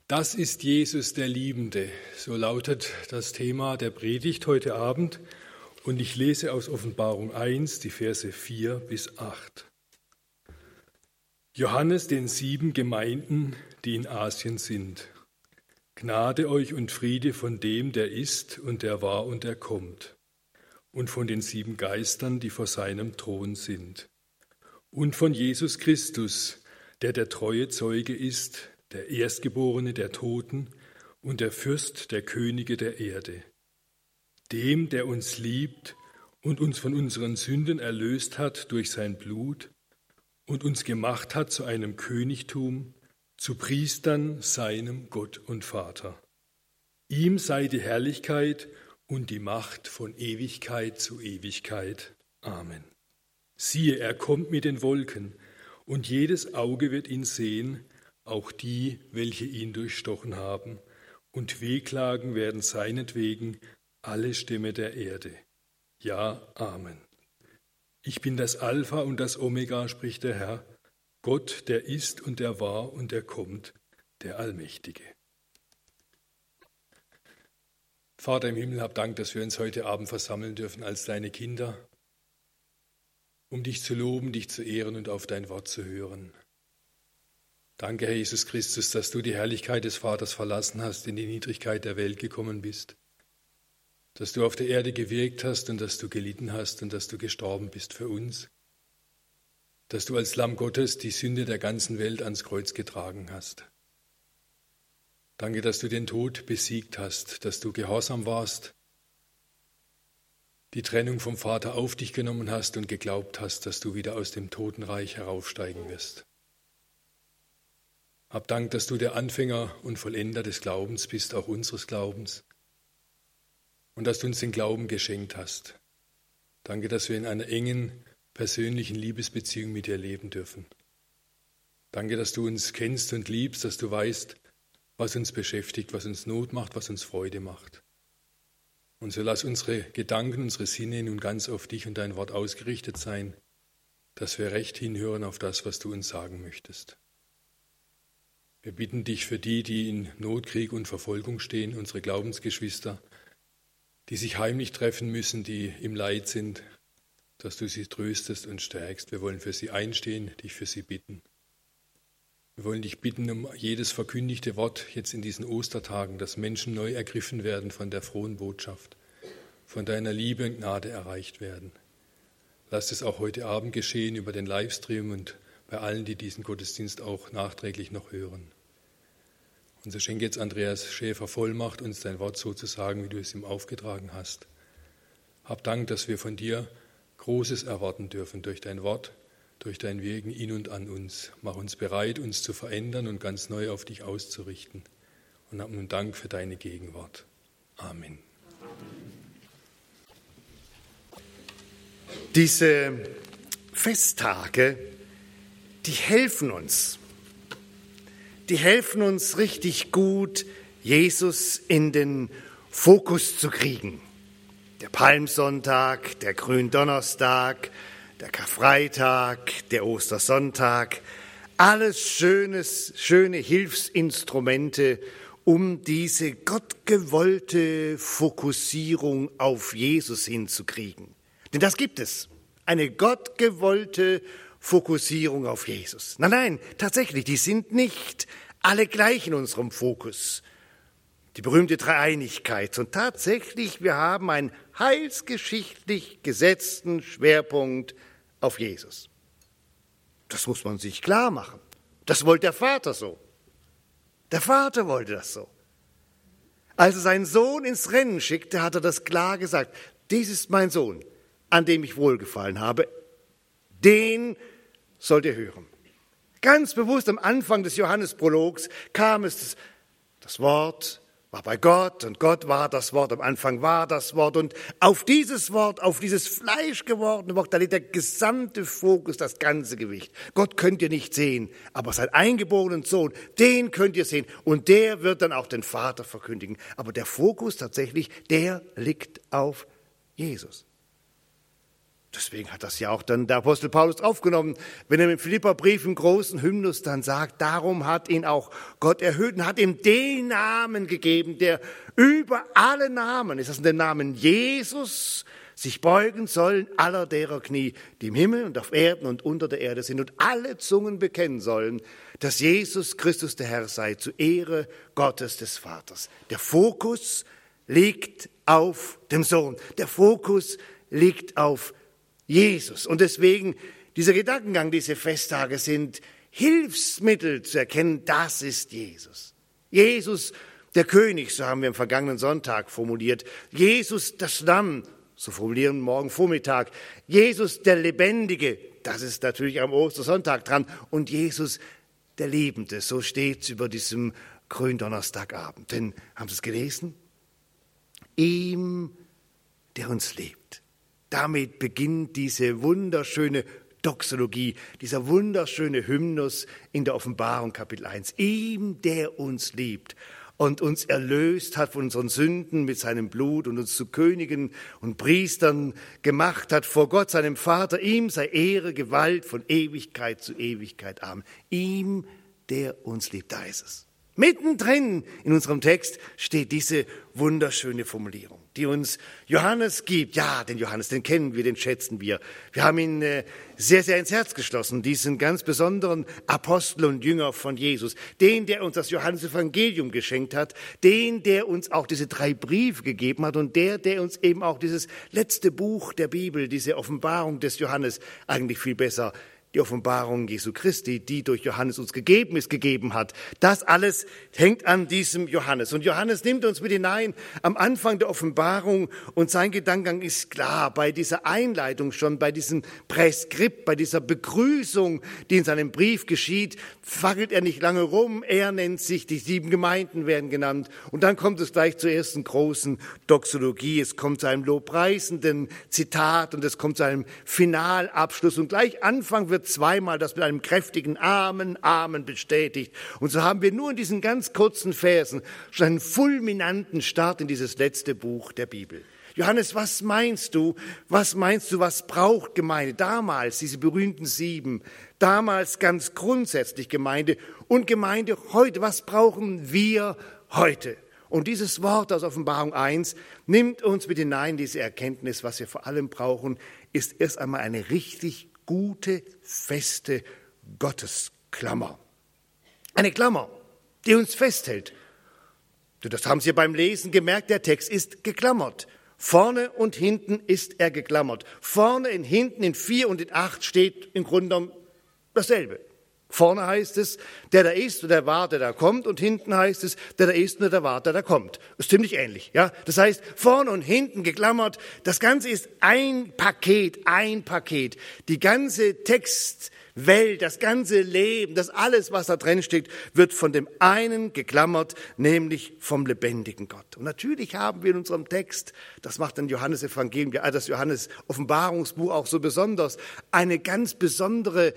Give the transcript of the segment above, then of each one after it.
Das ist Jesus der Liebende. So lautet das Thema der Predigt heute Abend. Und ich lese aus Offenbarung 1, die Verse 4 bis 8. Johannes den 7 Gemeinden, die in Asien sind. Gnade euch und Friede von dem, der ist und der war und der kommt. Und von den 7 Geistern, die vor seinem Thron sind. Und von Jesus Christus, der treue Zeuge ist, der Erstgeborene der Toten und der Fürst der Könige der Erde. Dem, der uns liebt und uns von unseren Sünden erlöst hat durch sein Blut und uns gemacht hat zu einem Königtum, zu Priestern seinem Gott und Vater. Ihm sei die Herrlichkeit und die Macht von Ewigkeit zu Ewigkeit. Amen. Siehe, er kommt mit den Wolken, und jedes Auge wird ihn sehen, auch die, welche ihn durchstochen haben, und wehklagen werden seinetwegen alle Stämme der Erde. Ja, Amen. Ich bin das Alpha und das Omega, spricht der Herr, Gott, der ist und der war und der kommt, der Allmächtige. Vater im Himmel, hab Dank, dass wir uns heute Abend versammeln dürfen als deine Kinder, um dich zu loben, dich zu ehren und auf dein Wort zu hören. Danke, Herr Jesus Christus, dass du die Herrlichkeit des Vaters verlassen hast, in die Niedrigkeit der Welt gekommen bist, dass du auf der Erde gewirkt hast und dass du gelitten hast und dass du gestorben bist für uns, dass du als Lamm Gottes die Sünde der ganzen Welt ans Kreuz getragen hast. Danke, dass du den Tod besiegt hast, dass du gehorsam warst, die Trennung vom Vater auf dich genommen hast und geglaubt hast, dass du wieder aus dem Totenreich heraufsteigen wirst. Hab Dank, dass du der Anfänger und Vollender des Glaubens bist, auch unseres Glaubens, und dass du uns den Glauben geschenkt hast. Danke, dass wir in einer engen, persönlichen Liebesbeziehung mit dir leben dürfen. Danke, dass du uns kennst und liebst, dass du weißt, was uns beschäftigt, was uns Not macht, was uns Freude macht. Und so lass unsere Gedanken, unsere Sinne nun ganz auf dich und dein Wort ausgerichtet sein, dass wir recht hinhören auf das, was du uns sagen möchtest. Wir bitten dich für die, die in Not, Krieg und Verfolgung stehen, unsere Glaubensgeschwister, die sich heimlich treffen müssen, die im Leid sind, dass du sie tröstest und stärkst. Wir wollen für sie einstehen, dich für sie bitten. Wir wollen dich bitten um jedes verkündigte Wort jetzt in diesen Ostertagen, dass Menschen neu ergriffen werden von der frohen Botschaft, von deiner Liebe und Gnade erreicht werden. Lass es auch heute Abend geschehen über den Livestream und bei allen, die diesen Gottesdienst auch nachträglich noch hören. Und so schenke jetzt Andreas Schäfer Vollmacht, uns dein Wort so zu sagen, wie du es ihm aufgetragen hast. Hab Dank, dass wir von dir Großes erwarten dürfen durch dein Wort, durch dein Wirken in und an uns. Mach uns bereit, uns zu verändern und ganz neu auf dich auszurichten. Und hab nun Dank für deine Gegenwart. Amen. Diese Festtage, die helfen uns. Die helfen uns richtig gut, Jesus in den Fokus zu kriegen. Der Palmsonntag, der Gründonnerstag, der Karfreitag, der Ostersonntag, alles schöne Hilfsinstrumente, um diese gottgewollte Fokussierung auf Jesus hinzukriegen. Denn das gibt es, eine gottgewollte Fokussierung auf Jesus. Nein, tatsächlich, die sind nicht alle gleich in unserem Fokus. Die berühmte Dreieinigkeit. Und tatsächlich, wir haben einen heilsgeschichtlich gesetzten Schwerpunkt auf Jesus. Das muss man sich klar machen. Das wollte der Vater so. Der Vater wollte das so. Als er seinen Sohn ins Rennen schickte, hat er das klar gesagt. Dies ist mein Sohn, an dem ich wohlgefallen habe. Den sollt ihr hören. Ganz bewusst am Anfang des Johannesprologs kam es, das Wort war bei Gott und Gott war das Wort, am Anfang war das Wort und auf dieses Wort, auf dieses fleischgewordene Wort, da liegt der gesamte Fokus, das ganze Gewicht. Gott könnt ihr nicht sehen, aber seinen eingeborenen Sohn, den könnt ihr sehen und der wird dann auch den Vater verkündigen. Aber der Fokus tatsächlich, der liegt auf Jesus. Deswegen hat das ja auch dann der Apostel Paulus draufgenommen, wenn er im Philipperbrief im großen Hymnus dann sagt, darum hat ihn auch Gott erhöht und hat ihm den Namen gegeben, der über alle Namen ist. Das sind der Namen Jesus, sich beugen sollen aller derer Knie, die im Himmel und auf Erden und unter der Erde sind und alle Zungen bekennen sollen, dass Jesus Christus der Herr sei, zu Ehre Gottes des Vaters. Der Fokus liegt auf dem Sohn. Der Fokus liegt auf Jesus. Und deswegen, dieser Gedankengang, diese Festtage sind Hilfsmittel zu erkennen, das ist Jesus. Jesus, der König, so haben wir am vergangenen Sonntag formuliert. Jesus, das Lamm, so formulieren wir morgen Vormittag. Jesus, der Lebendige, das ist natürlich am Ostersonntag dran. Und Jesus, der Liebende, so steht es über diesem Gründonnerstagabend. Denn, haben Sie es gelesen? Ihm, der uns liebt. Damit beginnt diese wunderschöne Doxologie, dieser wunderschöne Hymnus in der Offenbarung Kapitel 1. Ihm, der uns liebt und uns erlöst hat von unseren Sünden mit seinem Blut und uns zu Königen und Priestern gemacht hat vor Gott, seinem Vater. Ihm sei Ehre, Gewalt von Ewigkeit zu Ewigkeit. Amen. Ihm, der uns liebt. Da ist es. Mittendrin in unserem Text steht diese wunderschöne Formulierung, die uns Johannes gibt. Ja, den Johannes, den kennen wir, den schätzen wir. Wir haben ihn sehr, sehr ins Herz geschlossen, diesen ganz besonderen Apostel und Jünger von Jesus. Den, der uns das Johannesevangelium geschenkt hat, den, der uns auch diese 3 Briefe gegeben hat und der uns eben auch dieses letzte Buch der Bibel, diese Offenbarung des Johannes, eigentlich viel besser die Offenbarung Jesu Christi, die durch Johannes uns gegeben hat. Das alles hängt an diesem Johannes. Und Johannes nimmt uns mit hinein am Anfang der Offenbarung und sein Gedankengang ist klar. Bei dieser Einleitung schon, bei diesem Präskript, bei dieser Begrüßung, die in seinem Brief geschieht, fackelt er nicht lange rum. Er nennt sich, die 7 Gemeinden werden genannt. Und dann kommt es gleich zur ersten großen Doxologie. Es kommt zu einem lobpreisenden Zitat und es kommt zu einem Finalabschluss. Und gleich Anfang wird zweimal das mit einem kräftigen Amen, Amen bestätigt. Und so haben wir nur in diesen ganz kurzen Versen schon einen fulminanten Start in dieses letzte Buch der Bibel. Johannes, was meinst du? Was braucht Gemeinde? Damals, diese berühmten 7, damals ganz grundsätzlich Gemeinde und Gemeinde heute. Was brauchen wir heute? Und dieses Wort aus Offenbarung 1 nimmt uns mit hinein, diese Erkenntnis, was wir vor allem brauchen, ist erst einmal eine richtig gute, feste Gottesklammer. Eine Klammer, die uns festhält. Das haben Sie beim Lesen gemerkt, der Text ist geklammert. Vorne und hinten ist er geklammert. Vorne und hinten in 4 und in 8 steht im Grunde genommen dasselbe. Vorne heißt es, der da ist und der war, der da kommt. Und hinten heißt es, der da ist und der war, der da kommt. Das ist ziemlich ähnlich. Ja? Das heißt, vorne und hinten geklammert. Das Ganze ist ein Paket. Die ganze Textwelt, das ganze Leben, das alles, was da drin steht, wird von dem einen geklammert, nämlich vom lebendigen Gott. Und natürlich haben wir in unserem Text, das macht dann Johannesevangelium, das Johannes Offenbarungsbuch auch so besonders, eine ganz besondere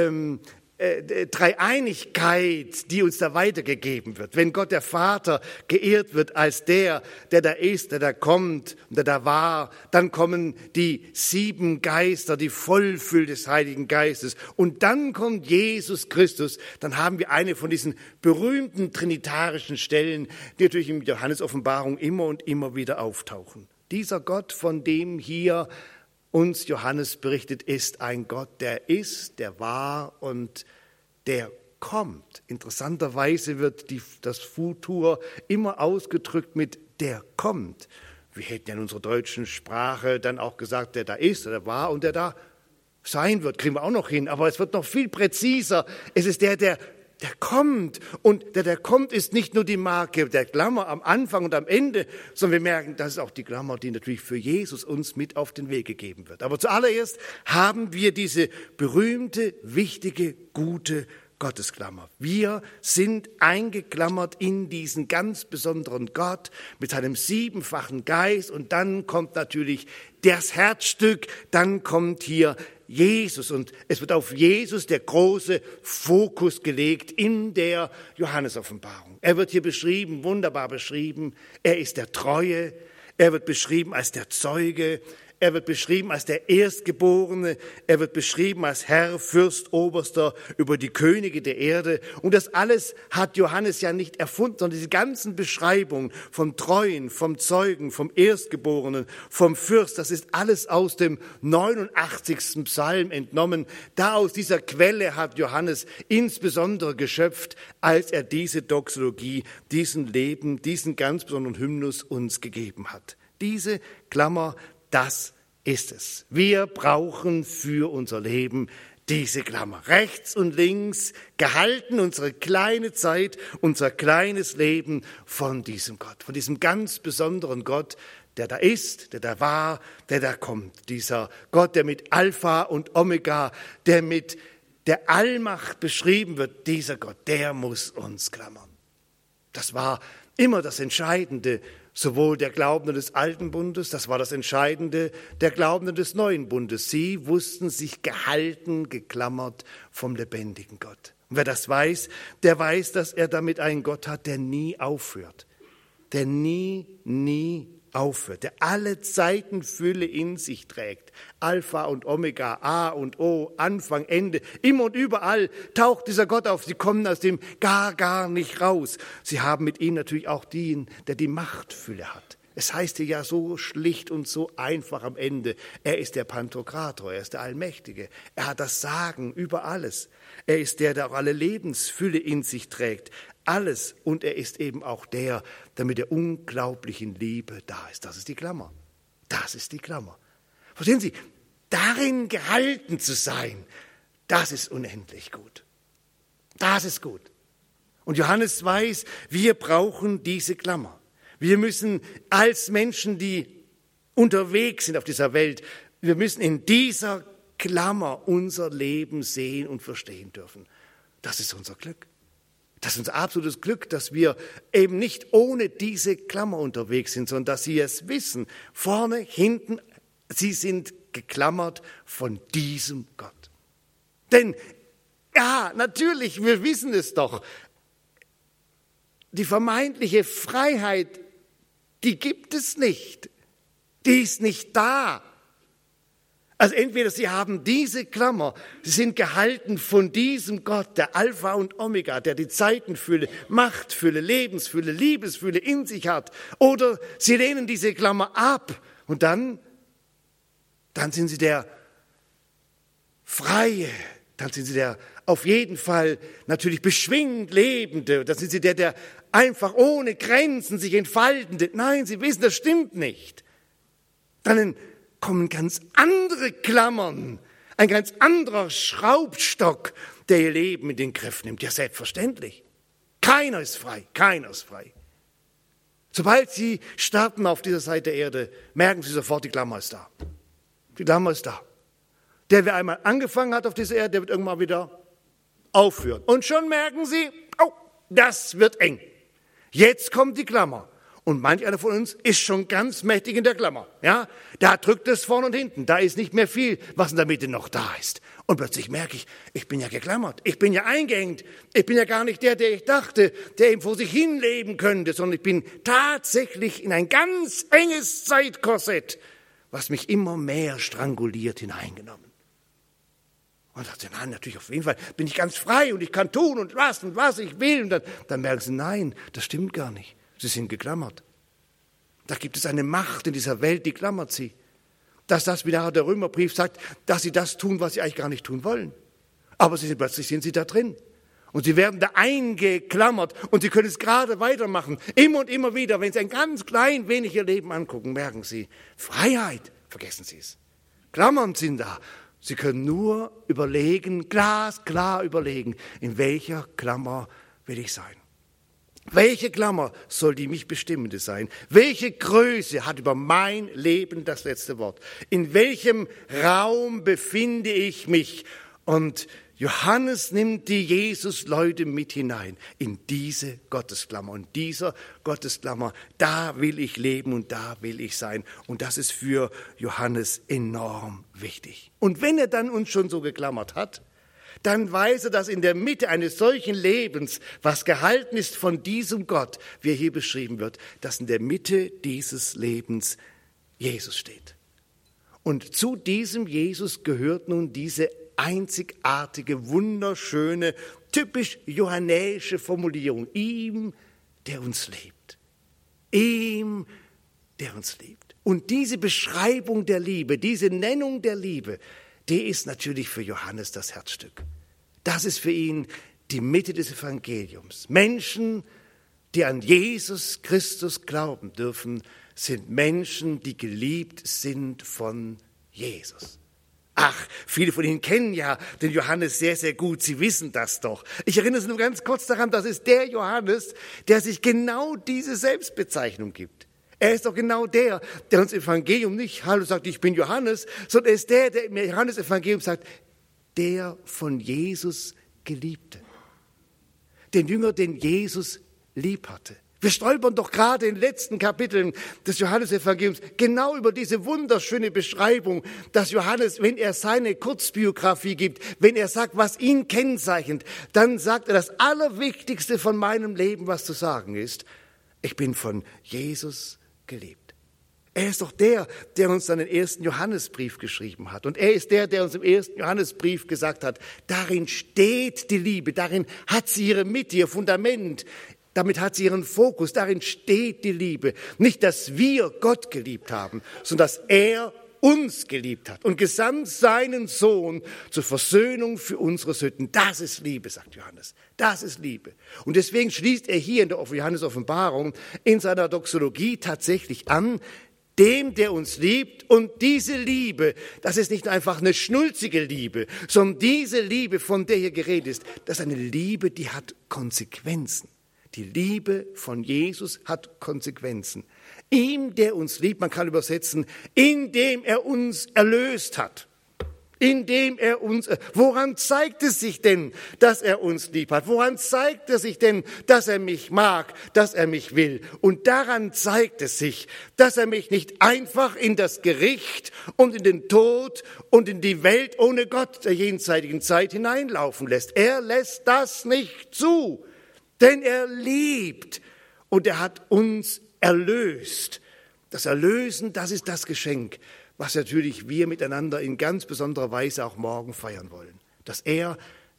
Dreieinigkeit, die uns da weitergegeben wird. Wenn Gott der Vater geehrt wird als der da ist, der da kommt und der da war, dann kommen die 7 Geister, die Vollfülle des Heiligen Geistes. Und dann kommt Jesus Christus. Dann haben wir eine von diesen berühmten trinitarischen Stellen, die natürlich in Johannes Offenbarung immer und immer wieder auftauchen. Dieser Gott, von dem hier uns Johannes berichtet, ist ein Gott, der ist, der war und der kommt. Interessanterweise wird das Futur immer ausgedrückt mit der kommt. Wir hätten ja in unserer deutschen Sprache dann auch gesagt, der da ist, der war und der da sein wird. Kriegen wir auch noch hin, aber es wird noch viel präziser. Es ist der kommt. Und der kommt ist nicht nur die Marke der Klammer am Anfang und am Ende, sondern wir merken, das ist auch die Klammer, die natürlich für Jesus uns mit auf den Weg gegeben wird. Aber zuallererst haben wir diese berühmte, wichtige, gute Gottesklammer. Wir sind eingeklammert in diesen ganz besonderen Gott mit seinem 7-fachen Geist und dann kommt natürlich das Herzstück, dann kommt hier Jesus und es wird auf Jesus der große Fokus gelegt in der Johannesoffenbarung. Er wird hier beschrieben, wunderbar beschrieben, er ist der Treue, er wird beschrieben als der Zeuge, er wird beschrieben als der Erstgeborene, er wird beschrieben als Herr, Fürst, Oberster über die Könige der Erde. Und das alles hat Johannes ja nicht erfunden, sondern diese ganzen Beschreibungen vom Treuen, vom Zeugen, vom Erstgeborenen, vom Fürst, das ist alles aus dem 89. Psalm entnommen. Da aus dieser Quelle hat Johannes insbesondere geschöpft, als er diese Doxologie, diesen ganz besonderen Hymnus uns gegeben hat. Diese Klammer, das ist es. Wir brauchen für unser Leben diese Klammer. Rechts und links gehalten unsere kleine Zeit, unser kleines Leben von diesem Gott, von diesem ganz besonderen Gott, der da ist, der da war, der da kommt. Dieser Gott, der mit Alpha und Omega, der mit der Allmacht beschrieben wird, dieser Gott, der muss uns klammern. Das war immer das Entscheidende, sowohl der Glaubenden des Alten Bundes, das war das Entscheidende der Glaubenden des Neuen Bundes. Sie wussten sich gehalten, geklammert vom lebendigen Gott. Und wer das weiß, der weiß, dass er damit einen Gott hat, der nie aufhört. Der nie aufhört, der alle Zeitenfülle in sich trägt. Alpha und Omega, A und O, Anfang, Ende, immer und überall taucht dieser Gott auf. Sie kommen aus dem gar nicht raus. Sie haben mit ihm natürlich auch den, der die Machtfülle hat. Es heißt hier ja so schlicht und so einfach am Ende, er ist der Pantokrator, er ist der Allmächtige. Er hat das Sagen über alles. Er ist der auch alle Lebensfülle in sich trägt. Alles. Und er ist eben auch der mit der unglaublichen Liebe da ist. Das ist die Klammer. Das ist die Klammer. Verstehen Sie? Darin gehalten zu sein, das ist unendlich gut. Das ist gut. Und Johannes weiß, wir brauchen diese Klammer. Wir müssen als Menschen, die unterwegs sind auf dieser Welt, wir müssen in dieser Klammer unser Leben sehen und verstehen dürfen. Das ist unser Glück. Das ist unser absolutes Glück, dass wir eben nicht ohne diese Klammer unterwegs sind, sondern dass sie es wissen, vorne, hinten, sie sind geklammert von diesem Gott. Denn, ja, natürlich, wir wissen es doch, die vermeintliche Freiheit, die gibt es nicht. Die ist nicht da. Also entweder sie haben diese Klammer, sie sind gehalten von diesem Gott, der Alpha und Omega, der die Zeitenfülle, Machtfülle, Lebensfülle, Liebesfülle in sich hat, oder sie lehnen diese Klammer ab und dann sind sie der Freie, dann sind sie der auf jeden Fall natürlich beschwingt Lebende, dann sind sie der einfach ohne Grenzen sich entfaltende. Nein, sie wissen, das stimmt nicht. Dann kommen ganz andere Klammern, ein ganz anderer Schraubstock, der ihr Leben in den Griff nimmt. Ja, selbstverständlich. Keiner ist frei. Sobald sie starten auf dieser Seite der Erde, merken sie sofort, die Klammer ist da. Die Klammer ist da. Der, wer einmal angefangen hat auf dieser Erde, der wird irgendwann wieder aufhören. Und schon merken sie, oh, das wird eng. Jetzt kommt die Klammer. Und manch einer von uns ist schon ganz mächtig in der Klammer. Ja? Da drückt es vorne und hinten. Da ist nicht mehr viel, was in der Mitte noch da ist. Und plötzlich merke ich bin ja geklammert. Ich bin ja eingeengt. Ich bin ja gar nicht der ich dachte, der eben vor sich hin leben könnte, sondern ich bin tatsächlich in ein ganz enges Zeitkorsett, was mich immer mehr stranguliert, hineingenommen. Und sagt sie, nein, natürlich auf jeden Fall bin ich ganz frei und ich kann tun und was ich will. Und dann merken sie, nein, das stimmt gar nicht. Sie sind geklammert. Da gibt es eine Macht in dieser Welt, die klammert sie. Dass das, wie der Römerbrief sagt, dass sie das tun, was sie eigentlich gar nicht tun wollen. Aber plötzlich sind sie da drin. Und sie werden da eingeklammert und sie können es gerade weitermachen. Immer und immer wieder, wenn sie ein ganz klein wenig ihr Leben angucken, merken sie, Freiheit, vergessen sie es. Klammern sind da. Sie können nur überlegen, glasklar überlegen, in welcher Klammer will ich sein. Welche Klammer soll die mich bestimmende sein? Welche Größe hat über mein Leben das letzte Wort? In welchem Raum befinde ich mich? Und Johannes nimmt die Jesus-Leute mit hinein in diese Gottesklammer. Und dieser Gottesklammer, da will ich leben und da will ich sein. Und das ist für Johannes enorm wichtig. Und wenn er dann uns schon so geklammert hat, dann weiß er, dass in der Mitte eines solchen Lebens, was gehalten ist von diesem Gott, wie er hier beschrieben wird, dass in der Mitte dieses Lebens Jesus steht. Und zu diesem Jesus gehört nun diese einzigartige, wunderschöne, typisch johannäische Formulierung. Ihm, der uns liebt. Ihm, der uns liebt. Und diese Beschreibung der Liebe, diese Nennung der Liebe, die ist natürlich für Johannes das Herzstück. Das ist für ihn die Mitte des Evangeliums. Menschen, die an Jesus Christus glauben dürfen, sind Menschen, die geliebt sind von Jesus. Ach, viele von Ihnen kennen ja den Johannes sehr, sehr gut. Sie wissen das doch. Ich erinnere Sie nur ganz kurz daran, das ist der Johannes, der sich genau diese Selbstbezeichnung gibt. Er ist doch genau der uns im Evangelium nicht Hallo sagt, ich bin Johannes, sondern er ist der im Johannes-Evangelium sagt, der von Jesus Geliebte. Den Jünger, den Jesus lieb hatte. Wir stolpern doch gerade in den letzten Kapiteln des Johannesevangeliums genau über diese wunderschöne Beschreibung, dass Johannes, wenn er seine Kurzbiografie gibt, wenn er sagt, was ihn kennzeichnet, dann sagt er, das Allerwichtigste von meinem Leben, was zu sagen ist, ich bin von Jesus geliebt. Er ist doch der uns dann den ersten Johannesbrief geschrieben hat. Und er ist der uns im ersten Johannesbrief gesagt hat, darin steht die Liebe, darin hat sie ihre Mitte, ihr Fundament. Damit hat sie ihren Fokus, darin steht die Liebe. Nicht, dass wir Gott geliebt haben, sondern dass er uns geliebt hat und gesandt seinen Sohn zur Versöhnung für unsere Sünden. Das ist Liebe, sagt Johannes. Das ist Liebe. Und deswegen schließt er hier in der Johannes-Offenbarung in seiner Doxologie tatsächlich an, dem, der uns liebt. Und diese Liebe, das ist nicht einfach eine schnulzige Liebe, sondern diese Liebe, von der hier geredet ist, das ist eine Liebe, die hat Konsequenzen. Die Liebe von Jesus hat Konsequenzen. Ihm, der uns liebt, man kann übersetzen, indem er uns erlöst hat. Woran zeigt es sich denn, dass er uns lieb hat? Woran zeigt es sich denn, dass er mich mag, dass er mich will? Und daran zeigt es sich, dass er mich nicht einfach in das Gericht und in den Tod und in die Welt ohne Gott der jenseitigen Zeit hineinlaufen lässt. Er lässt das nicht zu. Denn er liebt und er hat uns erlöst. Das Erlösen, das ist das Geschenk, was natürlich wir miteinander in ganz besonderer Weise auch morgen feiern wollen. Dass er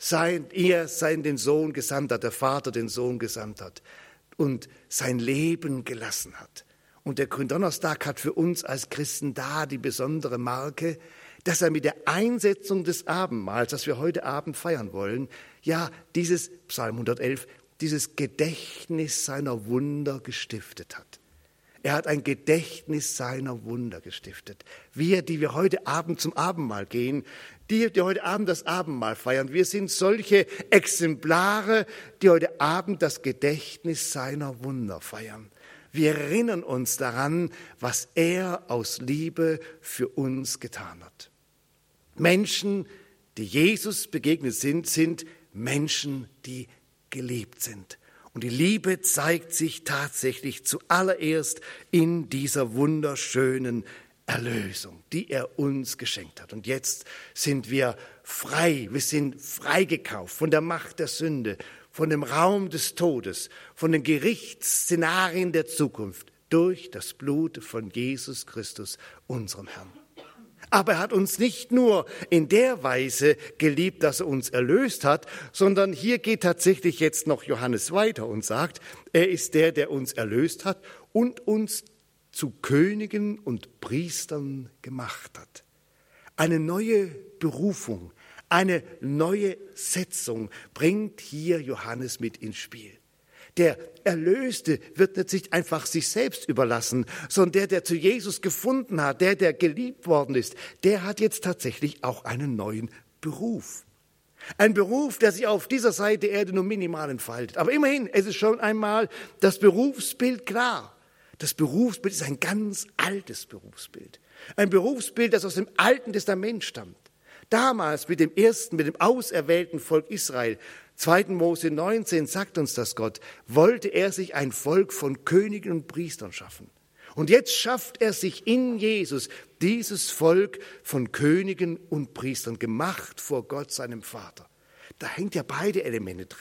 den Sohn gesandt hat, der Vater den Sohn gesandt hat und sein Leben gelassen hat. Und der Gründonnerstag hat für uns als Christen da die besondere Marke, dass er mit der Einsetzung des Abendmahls, das wir heute Abend feiern wollen, ja, dieses Psalm 111, dieses Gedächtnis seiner Wunder gestiftet hat. Er hat ein Gedächtnis seiner Wunder gestiftet. Wir, die wir heute Abend zum Abendmahl gehen, die heute Abend das Abendmahl feiern, wir sind solche Exemplare, die heute Abend das Gedächtnis seiner Wunder feiern. Wir erinnern uns daran, was er aus Liebe für uns getan hat. Menschen, die Jesus begegnet sind Menschen, die geliebt sind. Und die Liebe zeigt sich tatsächlich zuallererst in dieser wunderschönen Erlösung, die er uns geschenkt hat. Und jetzt sind wir frei, wir sind freigekauft von der Macht der Sünde, von dem Raum des Todes, von den Gerichtsszenarien der Zukunft durch das Blut von Jesus Christus, unserem Herrn. Aber er hat uns nicht nur in der Weise geliebt, dass er uns erlöst hat, sondern hier geht tatsächlich jetzt noch Johannes weiter und sagt, er ist der uns erlöst hat und uns zu Königen und Priestern gemacht hat. Eine neue Berufung, eine neue Setzung bringt hier Johannes mit ins Spiel. Der Erlöste wird nicht einfach sich selbst überlassen, sondern der zu Jesus gefunden hat, der geliebt worden ist, der hat jetzt tatsächlich auch einen neuen Beruf. Ein Beruf, der sich auf dieser Seite der Erde nur minimal entfaltet. Aber immerhin, es ist schon einmal das Berufsbild klar. Das Berufsbild ist ein ganz altes Berufsbild. Ein Berufsbild, das aus dem Alten Testament stammt. Damals mit dem auserwählten Volk Israel, 2. Mose 19 sagt uns das Gott, wollte er sich ein Volk von Königen und Priestern schaffen. Und jetzt schafft er sich in Jesus dieses Volk von Königen und Priestern, gemacht vor Gott, seinem Vater. Da hängt ja beide Elemente drin.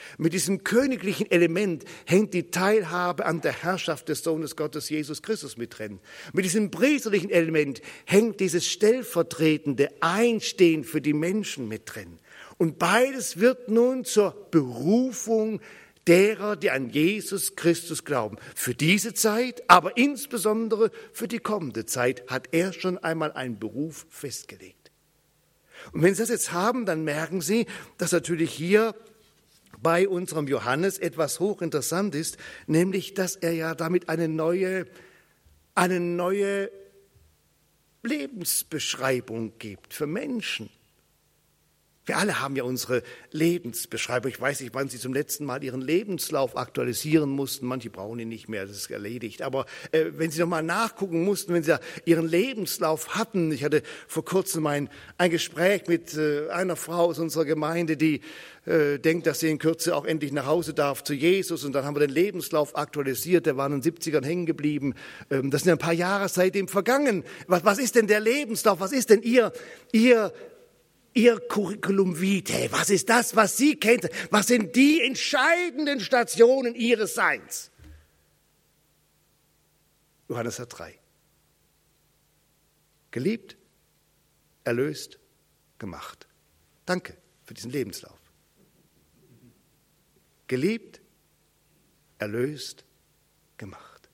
Mit diesem königlichen Element hängt die Teilhabe an der Herrschaft des Sohnes Gottes Jesus Christus mit drin. Mit diesem priesterlichen Element hängt dieses stellvertretende Einstehen für die Menschen mit drin. Und beides wird nun zur Berufung derer, die an Jesus Christus glauben. Für diese Zeit, aber insbesondere für die kommende Zeit, hat er schon einmal einen Beruf festgelegt. Und wenn Sie das jetzt haben, dann merken Sie, dass natürlich hier bei unserem Johannes etwas hochinteressant ist, nämlich, dass er ja damit eine neue Lebensbeschreibung gibt für Menschen. Wir alle haben ja unsere Lebensbeschreibung. Ich weiß nicht, wann Sie zum letzten Mal Ihren Lebenslauf aktualisieren mussten. Manche brauchen ihn nicht mehr, das ist erledigt. Aber wenn Sie noch mal nachgucken mussten, wenn Sie Ihren Lebenslauf hatten. Ich hatte vor kurzem ein Gespräch mit einer Frau aus unserer Gemeinde, die denkt, dass sie in Kürze auch endlich nach Hause darf zu Jesus. Und dann haben wir den Lebenslauf aktualisiert. Der war in den 70ern hängen geblieben. Das sind ein paar Jahre seitdem vergangen. Was ist denn der Lebenslauf? Was ist denn Ihr Curriculum vitae? Was ist das, was Sie kennt? Was sind die entscheidenden Stationen Ihres Seins? Johannes hat 3. Geliebt, erlöst, gemacht. Danke für diesen Lebenslauf. Geliebt, erlöst, gemacht.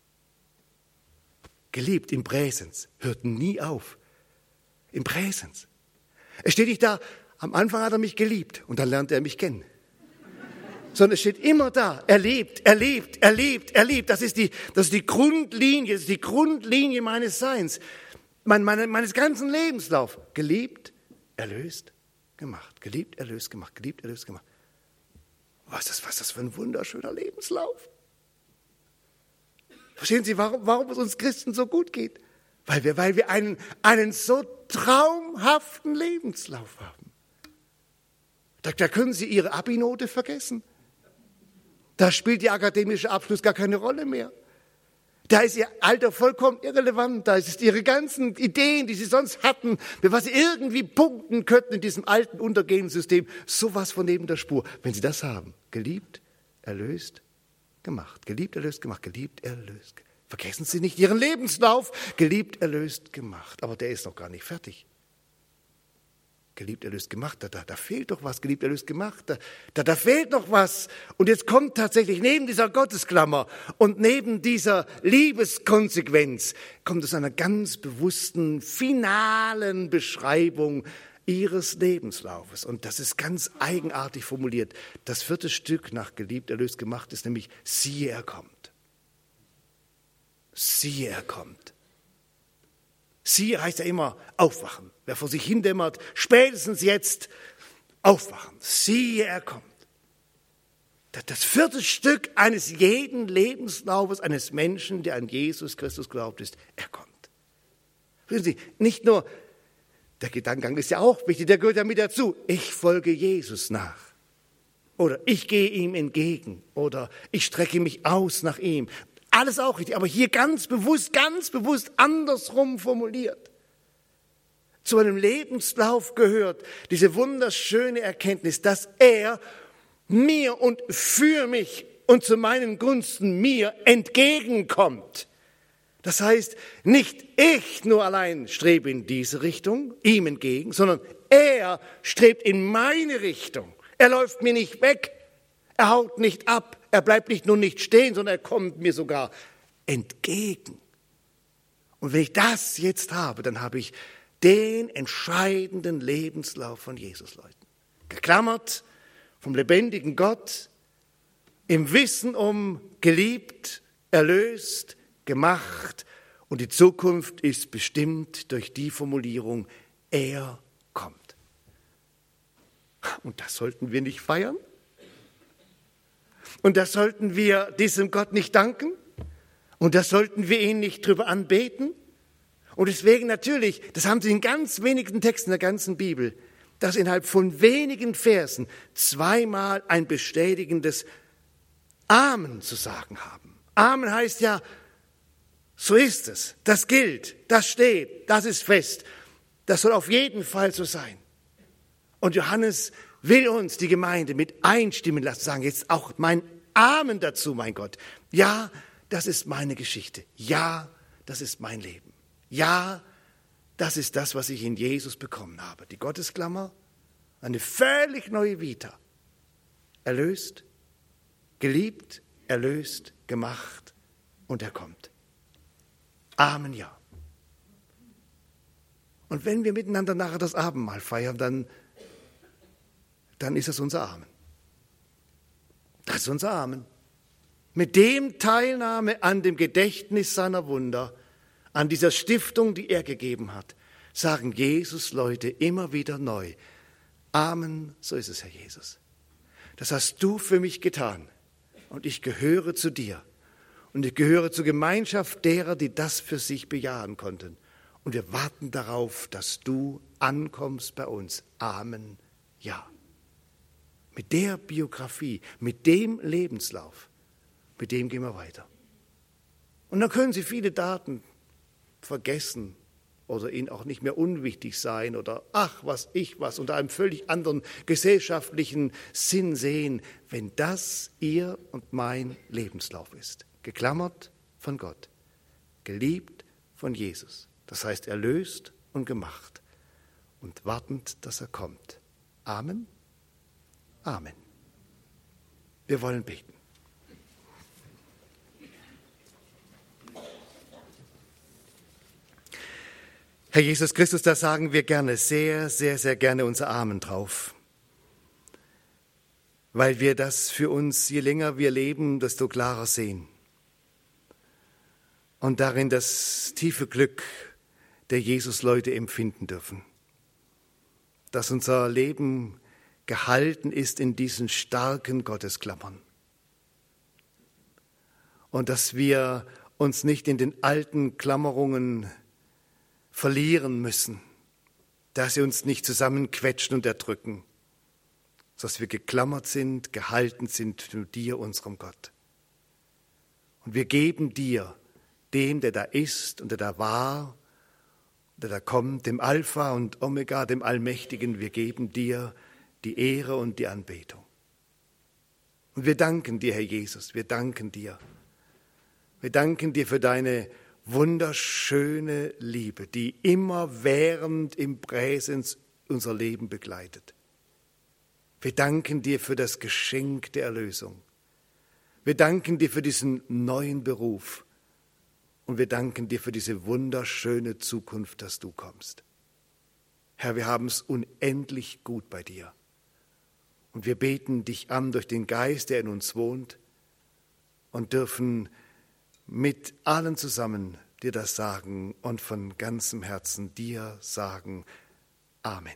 Geliebt im Präsens, hört nie auf. Im Präsens. Es steht nicht da, am Anfang hat er mich geliebt und dann lernt er mich kennen. Sondern es steht immer da, er liebt. Das ist die Grundlinie meines Seins, meines ganzen Lebenslaufs. Geliebt, erlöst, gemacht. Geliebt, erlöst, gemacht. Geliebt, erlöst, gemacht. Was ist das für ein wunderschöner Lebenslauf? Verstehen Sie, warum es uns Christen so gut geht? Weil wir einen so traumhaften Lebenslauf haben. Da können Sie Ihre Abi-Note vergessen. Da spielt Ihr akademischer Abschluss gar keine Rolle mehr. Da ist Ihr Alter vollkommen irrelevant. Da ist Ihre ganzen Ideen, die Sie sonst hatten, mit was Sie irgendwie punkten könnten in diesem alten, untergehenden System, sowas von neben der Spur. Wenn Sie das haben, geliebt, erlöst, gemacht. Geliebt, erlöst, gemacht. Geliebt, erlöst, gemacht. Vergessen Sie nicht Ihren Lebenslauf. Geliebt, erlöst, gemacht. Aber der ist noch gar nicht fertig. Geliebt, erlöst, gemacht. Da fehlt doch was. Geliebt, erlöst, gemacht. Da fehlt noch was. Und jetzt kommt tatsächlich neben dieser Gottesklammer und neben dieser Liebeskonsequenz kommt es einer ganz bewussten, finalen Beschreibung Ihres Lebenslaufes. Und das ist ganz eigenartig formuliert. Das 4. Stück nach geliebt, erlöst, gemacht ist nämlich, siehe, er kommt. Siehe, er kommt. Siehe heißt ja immer aufwachen. Wer vor sich hindämmert, spätestens jetzt aufwachen. Siehe, er kommt. Das 4. Stück eines jeden Lebenslaufes eines Menschen, der an Jesus Christus glaubt, ist, er kommt. Wissen Sie, nicht nur, der Gedankengang ist ja auch wichtig, der gehört ja mit dazu. Ich folge Jesus nach. Oder ich gehe ihm entgegen. Oder ich strecke mich aus nach ihm. Alles auch richtig, aber hier ganz bewusst andersrum formuliert. Zu einem Lebenslauf gehört diese wunderschöne Erkenntnis, dass er mir und für mich und zu meinen Gunsten mir entgegenkommt. Das heißt, nicht ich nur allein strebe in diese Richtung, ihm entgegen, sondern er strebt in meine Richtung. Er läuft mir nicht weg, er haut nicht ab. Er bleibt nicht nur nicht stehen, sondern er kommt mir sogar entgegen. Und wenn ich das jetzt habe, dann habe ich den entscheidenden Lebenslauf von Jesus, Leuten. Geklammert vom lebendigen Gott, im Wissen um geliebt, erlöst, gemacht. Und die Zukunft ist bestimmt durch die Formulierung, er kommt. Und das sollten wir nicht feiern? Und das sollten wir diesem Gott nicht danken? Und das sollten wir ihn nicht drüber anbeten? Und deswegen natürlich, das haben Sie in ganz wenigen Texten der ganzen Bibel, dass innerhalb von wenigen Versen zweimal ein bestätigendes Amen zu sagen haben. Amen heißt ja, so ist es, das gilt, das steht, das ist fest. Das soll auf jeden Fall so sein. Und Johannes will uns die Gemeinde mit einstimmen lassen, sagen jetzt auch mein Amen dazu, mein Gott. Ja, das ist meine Geschichte. Ja, das ist mein Leben. Ja, das ist das, was ich in Jesus bekommen habe. Die Gottesklammer, eine völlig neue Vita. Erlöst, geliebt, erlöst, gemacht und er kommt. Amen, ja. Und wenn wir miteinander nachher das Abendmahl feiern, dann ist das unser Amen. Das ist unser Amen. Mit dem Teilnahme an dem Gedächtnis seiner Wunder, an dieser Stiftung, die er gegeben hat, sagen Jesus Leute immer wieder neu. Amen, so ist es, Herr Jesus. Das hast du für mich getan und ich gehöre zu dir. Und ich gehöre zur Gemeinschaft derer, die das für sich bejahen konnten. Und wir warten darauf, dass du ankommst bei uns. Amen, ja. Mit der Biografie, mit dem Lebenslauf, mit dem gehen wir weiter. Und dann können Sie viele Daten vergessen oder Ihnen auch nicht mehr unwichtig sein oder was unter einem völlig anderen gesellschaftlichen Sinn sehen, wenn das Ihr und mein Lebenslauf ist. Geklammert von Gott, geliebt von Jesus. Das heißt, erlöst und gemacht und wartend, dass er kommt. Amen. Amen. Wir wollen beten. Herr Jesus Christus, da sagen wir gerne, sehr, sehr, sehr gerne unser Amen drauf. Weil wir das für uns, je länger wir leben, desto klarer sehen. Und darin das tiefe Glück der Jesus-Leute empfinden dürfen. Dass unser Leben gehalten ist in diesen starken Gottesklammern. Und dass wir uns nicht in den alten Klammerungen verlieren müssen, dass sie uns nicht zusammenquetschen und erdrücken, dass wir geklammert sind, gehalten sind zu dir, unserem Gott. Und wir geben dir, dem, der da ist und der da war, der da kommt, dem Alpha und Omega, dem Allmächtigen, wir geben dir die Ehre und die Anbetung. Und wir danken dir, Herr Jesus, wir danken dir. Wir danken dir für deine wunderschöne Liebe, die immerwährend im Präsens unser Leben begleitet. Wir danken dir für das Geschenk der Erlösung. Wir danken dir für diesen neuen Beruf. Und wir danken dir für diese wunderschöne Zukunft, dass du kommst. Herr, wir haben es unendlich gut bei dir. Und wir beten dich an durch den Geist, der in uns wohnt, und dürfen mit allen zusammen dir das sagen und von ganzem Herzen dir sagen. Amen.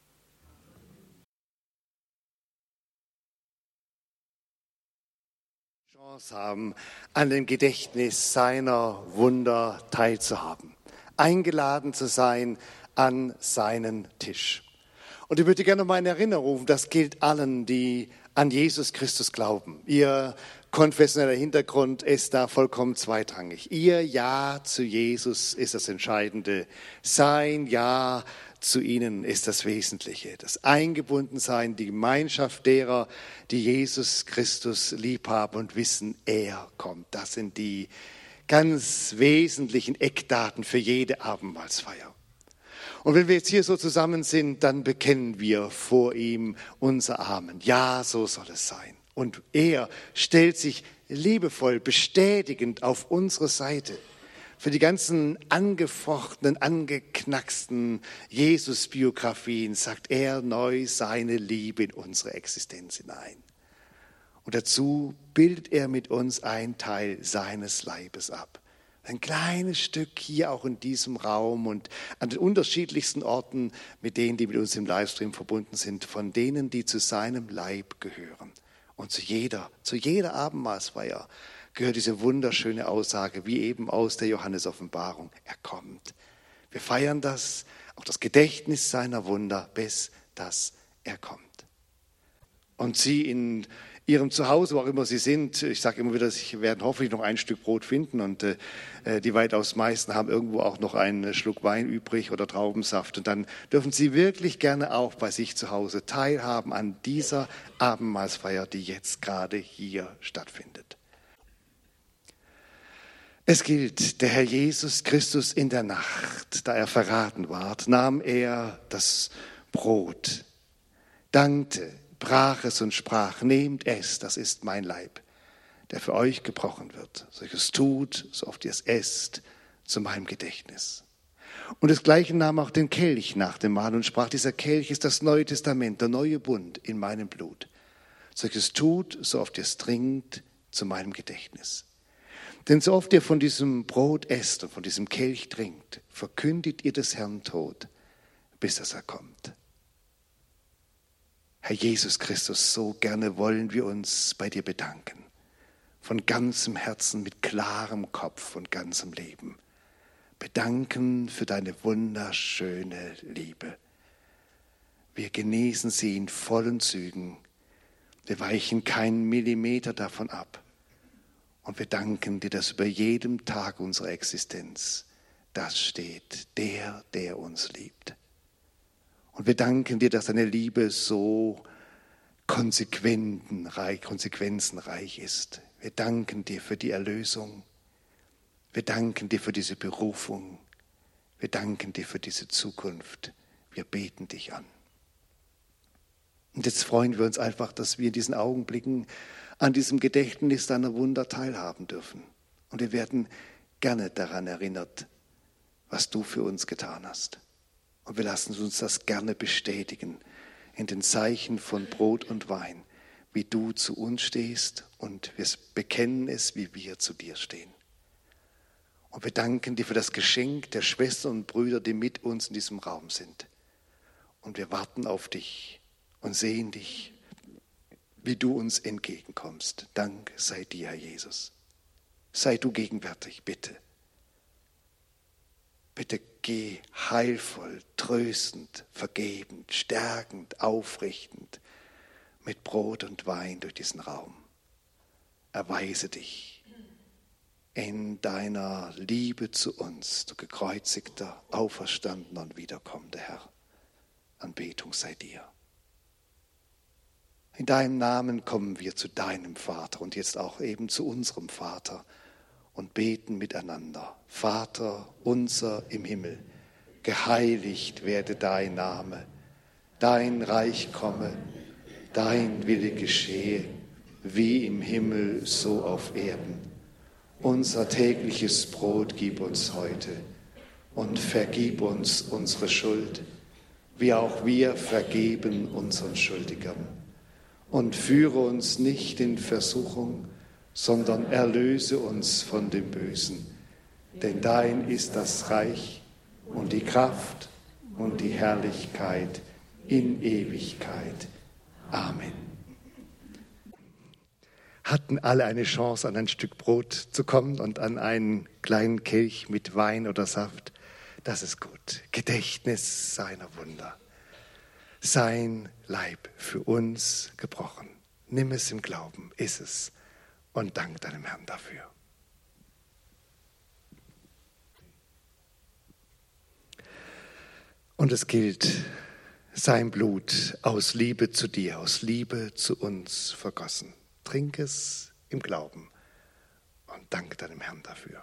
Chance haben, an dem Gedächtnis seiner Wunder teilzuhaben, eingeladen zu sein an seinen Tisch. Und ich würde gerne noch mal in Erinnerung rufen, das gilt allen, die an Jesus Christus glauben. Ihr konfessioneller Hintergrund ist da vollkommen zweitrangig. Ihr Ja zu Jesus ist das Entscheidende. Sein Ja zu ihnen ist das Wesentliche. Das Eingebundensein, die Gemeinschaft derer, die Jesus Christus lieb haben und wissen, er kommt. Das sind die ganz wesentlichen Eckdaten für jede Abendmahlsfeier. Und wenn wir jetzt hier so zusammen sind, dann bekennen wir vor ihm unser Amen. Ja, so soll es sein. Und er stellt sich liebevoll, bestätigend auf unsere Seite. Für die ganzen angefochtenen, angeknacksten Jesus-Biografien sagt er neu seine Liebe in unsere Existenz hinein. Und dazu bildet er mit uns einen Teil seines Leibes ab. Ein kleines Stück hier auch in diesem Raum und an den unterschiedlichsten Orten mit denen, die mit uns im Livestream verbunden sind, von denen, die zu seinem Leib gehören. Und zu jeder Abendmahlsfeier gehört diese wunderschöne Aussage, wie eben aus der Johannes-Offenbarung. Er kommt. Wir feiern das, auch das Gedächtnis seiner Wunder, bis dass er kommt. Und sie in ihrem Zuhause, wo auch immer sie sind. Ich sage immer wieder, sie werden hoffentlich noch ein Stück Brot finden und die weitaus meisten haben irgendwo auch noch einen Schluck Wein übrig oder Traubensaft. Und dann dürfen sie wirklich gerne auch bei sich zu Hause teilhaben an dieser Abendmahlsfeier, die jetzt gerade hier stattfindet. Es gilt, der Herr Jesus Christus in der Nacht, da er verraten ward, nahm er das Brot, dankte, brach es und sprach, nehmt es, das ist mein Leib, der für euch gebrochen wird. Solches tut, so oft ihr es esst, zu meinem Gedächtnis. Und desgleichen nahm auch den Kelch nach dem Mahl und sprach, dieser Kelch ist das Neue Testament, der neue Bund in meinem Blut. Solches tut, so oft ihr es trinkt, zu meinem Gedächtnis. Denn so oft ihr von diesem Brot esst und von diesem Kelch trinkt, verkündigt ihr des Herrn Tod, bis dass er kommt. Herr Jesus Christus, so gerne wollen wir uns bei dir bedanken. Von ganzem Herzen, mit klarem Kopf und ganzem Leben. Bedanken für deine wunderschöne Liebe. Wir genießen sie in vollen Zügen. Wir weichen keinen Millimeter davon ab. Und wir danken dir, dass über jedem Tag unserer Existenz das steht, der uns liebt. Und wir danken dir, dass deine Liebe so konsequenzenreich ist. Wir danken dir für die Erlösung. Wir danken dir für diese Berufung. Wir danken dir für diese Zukunft. Wir beten dich an. Und jetzt freuen wir uns einfach, dass wir in diesen Augenblicken an diesem Gedächtnis deiner Wunder teilhaben dürfen. Und wir werden gerne daran erinnert, was du für uns getan hast. Und wir lassen uns das gerne bestätigen in den Zeichen von Brot und Wein, wie du zu uns stehst, und wir bekennen es, wie wir zu dir stehen. Und wir danken dir für das Geschenk der Schwestern und Brüder, die mit uns in diesem Raum sind. Und wir warten auf dich und sehen dich, wie du uns entgegenkommst. Dank sei dir, Herr Jesus. Sei du gegenwärtig, bitte. Bitte geh heilvoll, tröstend, vergebend, stärkend, aufrichtend mit Brot und Wein durch diesen Raum. Erweise dich in deiner Liebe zu uns, du gekreuzigter, auferstandener und wiederkommender Herr. Anbetung sei dir. In deinem Namen kommen wir zu deinem Vater und jetzt auch eben zu unserem Vater und beten miteinander. Vater unser im Himmel, geheiligt werde dein Name, dein Reich komme, dein Wille geschehe, wie im Himmel, so auf Erden. Unser tägliches Brot gib uns heute und vergib uns unsere Schuld, wie auch wir vergeben unseren Schuldigern. Und führe uns nicht in Versuchung, sondern erlöse uns von dem Bösen. Denn dein ist das Reich und die Kraft und die Herrlichkeit in Ewigkeit. Amen. Hatten alle eine Chance, an ein Stück Brot zu kommen und an einen kleinen Kelch mit Wein oder Saft? Das ist gut. Gedächtnis seiner Wunder. Sein Leib für uns gebrochen. Nimm es im Glauben, iss es und dank deinem Herrn dafür. Und es gilt, sein Blut aus Liebe zu dir, aus Liebe zu uns vergossen. Trink es im Glauben und dank deinem Herrn dafür.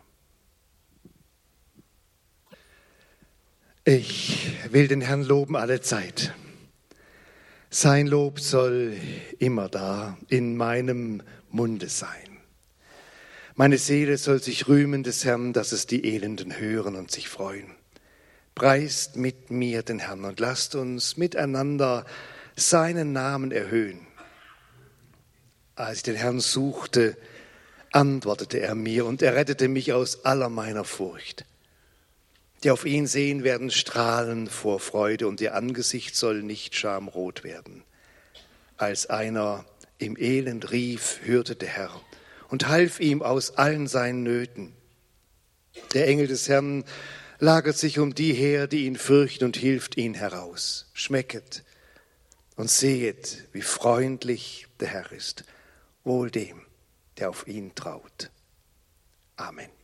Ich will den Herrn loben alle Zeit. Sein Lob soll immer da in meinem Munde sein. Meine Seele soll sich rühmen des Herrn, dass es die Elenden hören und sich freuen. Preist mit mir den Herrn und lasst uns miteinander seinen Namen erhöhen. Als ich den Herrn suchte, antwortete er mir und er rettete mich aus aller meiner Furcht. Die auf ihn sehen, werden strahlen vor Freude und ihr Angesicht soll nicht schamrot werden. Als einer im Elend rief, hörte der Herr und half ihm aus allen seinen Nöten. Der Engel des Herrn lagert sich um die her, die ihn fürchten und hilft ihn heraus. Schmecket und sehet, wie freundlich der Herr ist Wohl dem, der auf ihn traut. Amen.